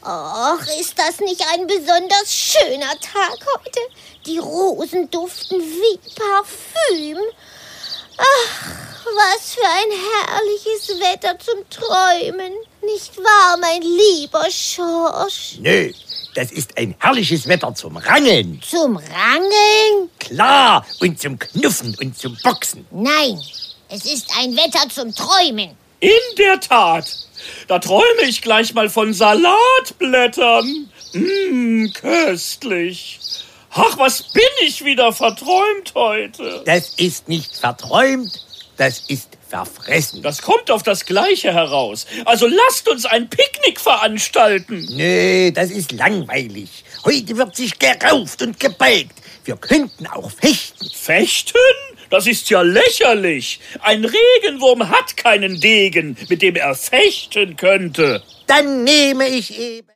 Och, ist das nicht ein besonders schöner Tag heute? Die Rosen duften wie Parfüm. Ach, was für ein herrliches Wetter zum Träumen. Nicht wahr, mein lieber Schorsch? Nö, das ist ein herrliches Wetter zum Rangeln. Zum Rangeln? Klar, und zum Knuffen und zum Boxen. Nein, es ist ein Wetter zum Träumen. In der Tat. Da träume ich gleich mal von Salatblättern. Köstlich. Ach, was bin ich wieder verträumt heute. Das ist nicht verträumt, das ist verfressen. Das kommt auf das Gleiche heraus. Also lasst uns ein Picknick veranstalten. Nö, das ist langweilig. Heute wird sich gerauft und gebeugt. Wir könnten auch fechten. Fechten? Das ist ja lächerlich. Ein Regenwurm hat keinen Degen, mit dem er fechten könnte. Dann nehme ich eben...